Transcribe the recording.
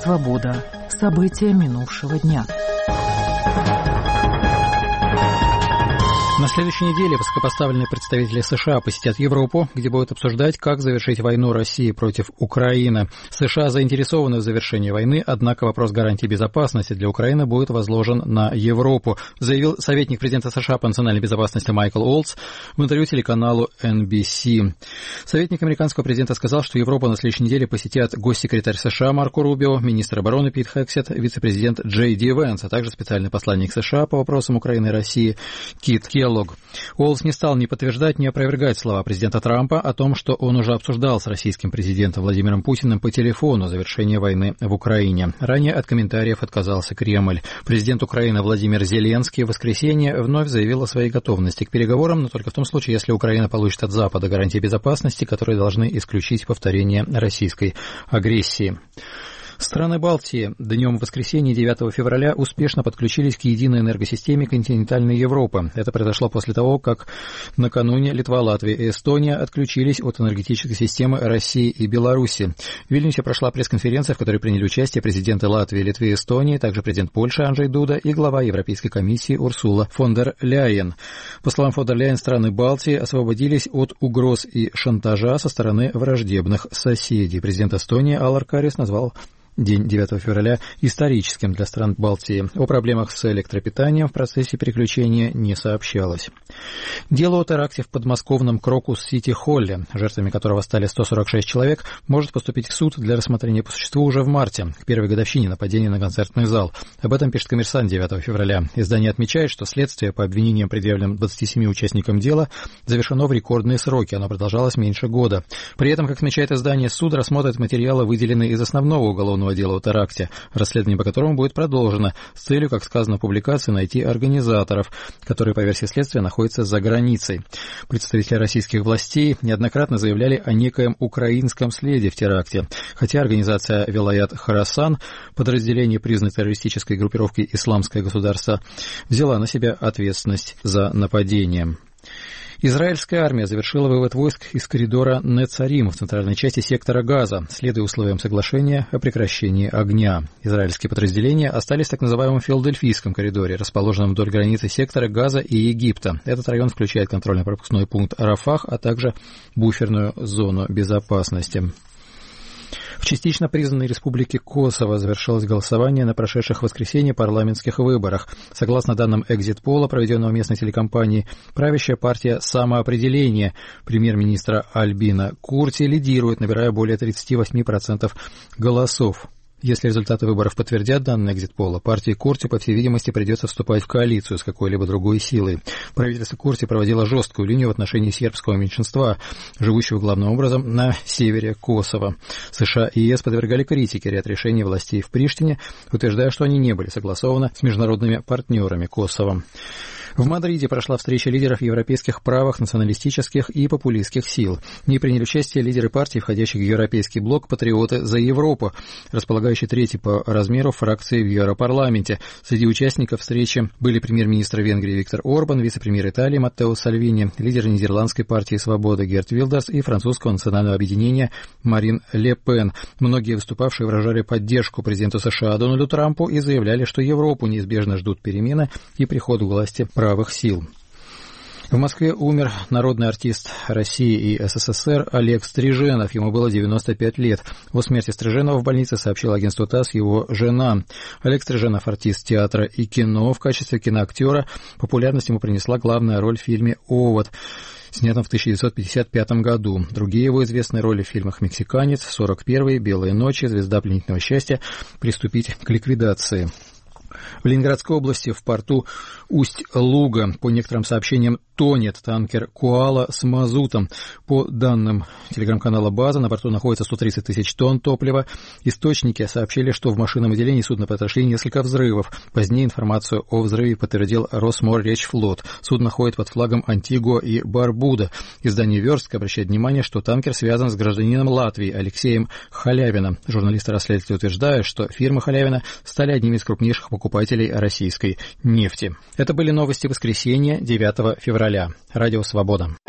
Свобода. События минувшего дня. На следующей неделе высокопоставленные представители США посетят Европу, где будут обсуждать, как завершить войну России против Украины. США заинтересованы в завершении войны, однако вопрос гарантии безопасности для Украины будет возложен на Европу, заявил советник президента США по национальной безопасности Майкл Олдс в интервью телеканалу NBC. Советник американского президента сказал, что Европу на следующей неделе посетят госсекретарь США Марко Рубио, министр обороны Пит Хексет, вице-президент Джей Ди Вэнс, а также специальный посланник США по вопросам Украины и России Кит Келлогг. Уоллс не стал ни подтверждать, ни опровергать слова президента Трампа о том, что он уже обсуждал с российским президентом Владимиром Путиным по телефону завершение войны в Украине. Ранее от комментариев отказался Кремль. Президент Украины Владимир Зеленский в воскресенье вновь заявил о своей готовности к переговорам, но только в том случае, если Украина получит от Запада гарантии безопасности, которые должны исключить повторение российской агрессии. Страны Балтии днем в воскресенье 9 февраля успешно подключились к единой энергосистеме континентальной Европы. Это произошло после того, как накануне Литва, Латвия и Эстония отключились от энергетической системы России и Беларуси. В Вильнюсе прошла пресс-конференция, в которой приняли участие президенты Латвии, Литвы и Эстонии, также президент Польши Анджей Дуда и глава Европейской комиссии Урсула фон дер Ляйен. По словам фон дер Ляйен, страны Балтии освободились от угроз и шантажа со стороны враждебных соседей. Президент Эстонии Алар Карис назвал день 9 февраля историческим для стран Балтии. О проблемах с электропитанием в процессе переключения не сообщалось. Дело о теракте в подмосковном Крокус-Сити-Холле, жертвами которого стали 146 человек, может поступить в суд для рассмотрения по существу уже в марте, к первой годовщине нападения на концертный зал. Об этом пишет «Коммерсант» 9 февраля. Издание отмечает, что следствие по обвинениям, предъявленным 27 участникам дела, завершено в рекордные сроки. Оно продолжалось меньше года. При этом, как отмечает издание, суд рассмотрит материалы, выделенные из основного уголовного дела о теракте, расследование по которому будет продолжено с целью, как сказано в публикации, найти организаторов, которые, по версии следствия, находятся за границей. Представители российских властей неоднократно заявляли о некоем украинском следе в теракте, хотя организация «Вилаят Хорасан», подразделение, признанной террористической группировкой «Исламское государство», взяла на себя ответственность за нападение. Израильская армия завершила вывод войск из коридора Нецарим в центральной части сектора Газа, следуя условиям соглашения о прекращении огня. Израильские подразделения остались в так называемом Филадельфийском коридоре, расположенном вдоль границы сектора Газа и Египта. Этот район включает контрольно-пропускной пункт Рафах, а также буферную зону безопасности. В частично признанной республике Косово завершилось голосование на прошедших в воскресенье парламентских выборах. Согласно данным экзит-пола, проведенного местной телекомпанией, правящая партия «Самоопределение» премьер-министра Альбина Курти лидирует, набирая более 38% голосов. Если результаты выборов подтвердят данные экзит-пола, партии Курти, по всей видимости, придется вступать в коалицию с какой-либо другой силой. Правительство Курти проводило жесткую линию в отношении сербского меньшинства, живущего главным образом на севере Косово. США и ЕС подвергали критике ряд решений властей в Приштине, утверждая, что они не были согласованы с международными партнерами Косово. В Мадриде прошла встреча лидеров европейских правых, националистических и популистских сил. В ней приняли участие лидеры партий, входящих в Европейский блок «Патриоты за Европу», располагающий третьей по размеру фракции в Европарламенте. Среди участников встречи были премьер-министр Венгрии Виктор Орбан, вице-премьер Италии Маттео Сальвини, лидер нидерландской партии «Свобода» Герт Вилдерс и французского национального объединения Марин Ле Пен. Многие выступавшие выражали поддержку президенту США Дональду Трампу и заявляли, что Европу неизбежно ждут перемены и приход к власти правых сил. В Москве умер народный артист России и СССР Олег Стриженов. Ему было 95 лет. О смерти Стриженова в больнице сообщила агентству ТАСС его жена. Олег Стриженов — артист театра и кино. В качестве киноактера популярность ему принесла главная роль в фильме «Овод», снятом в 1955 году. Другие его известные роли в фильмах «Мексиканец», «41-й», «Белые ночи», «Звезда пленительного счастья», «Приступить к ликвидации». В Ленинградской области в порту Усть-Луга, по некоторым сообщениям, тонет танкер «Коала» с мазутом. По данным телеграм-канала «База», на борту находится 130 тысяч тонн топлива. Источники сообщили, что в машинном отделении судна произошли несколько взрывов. Позднее информацию о взрыве подтвердил Росморречфлот. Судно ходит под флагом Антигуа и Барбуда. Издание «Верстка» обращает внимание, что танкер связан с гражданином Латвии Алексеем Халявиным. Журналисты-расследователи утверждают, что фирмы Халявина стали одними из крупнейших покупателей российской нефти. Это были новости воскресенья 9 февраля. Радио «Свобода».